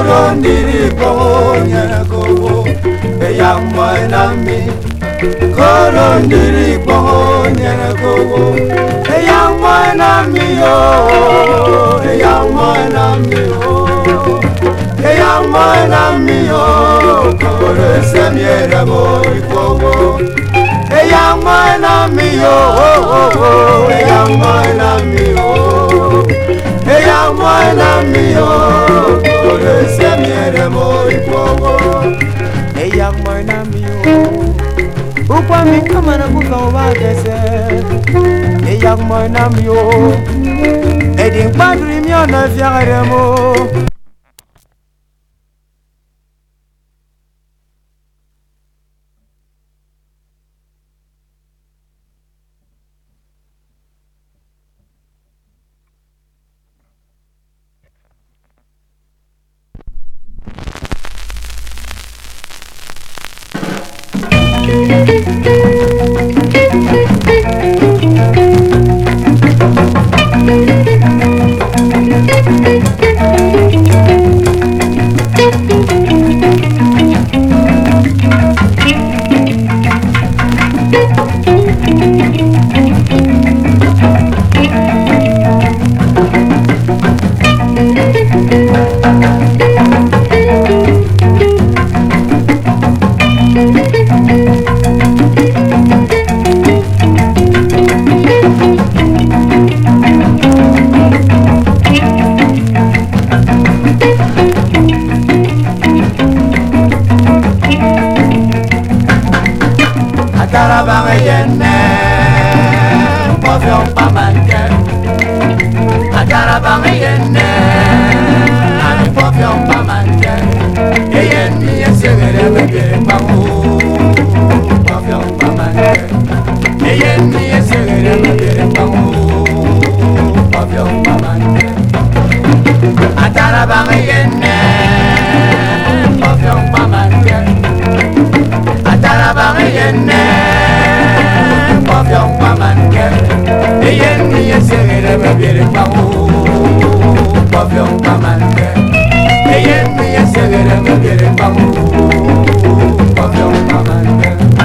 korondiri bonye kobo eyamwanami korondiri bonye kobo eyamwanami yo eyamwanami yo kore semiere boy kobo eyamwanami yo eyamwanami yo eyamwanami yo kore semiere boy kobo eyamwanami yo ukwami kamana kukawagese eyamwanami yo edin padri mi ona fiaremo Vamos